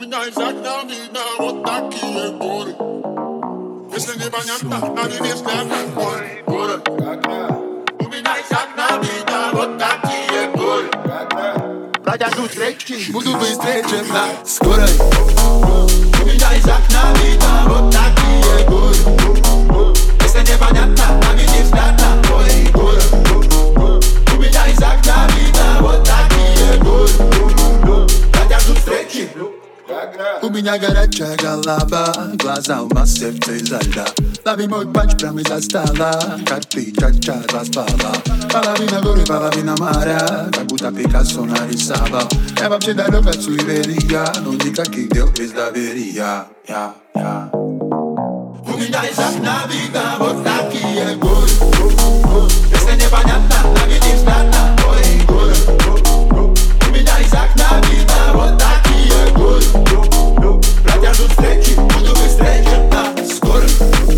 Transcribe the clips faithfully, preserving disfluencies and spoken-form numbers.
меня изогнал, видно, вот такие горы. Если непонятно, на небе взгляд мой город. У меня изогнал, видно, вот такие горы. Протяжу встречи, буду быстрее, чем на скорой. У меня из окна видно вот такие горы. Если непонятно, на небе взгляд мой город. У меня из окна видно вот такие горы. Протяжу встречи. У меня горячая голова, глаза у нас сердце изо льда. Лови мой панч прямо из-за стола, как ты ча-ча распала. Половина горы, половина моря, как будто Пикассо нарисовал. Я вообще далек от суеверия, но никаких дел без доверия. Я, я. У меня из окна видно вот такие горы. Если непонятно, наведи взгляд на мой город. У меня из окна видно вот такие горы. Протяжу встречи, буду быстрее, чем на скорой.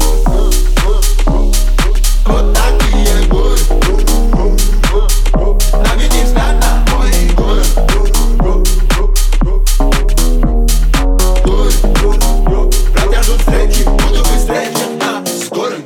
Вот такие горы. Наведи взгляд на мой город. Протяжу встречи, буду быстрее, чем на скорой.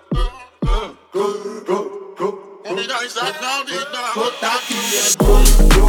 Вот такие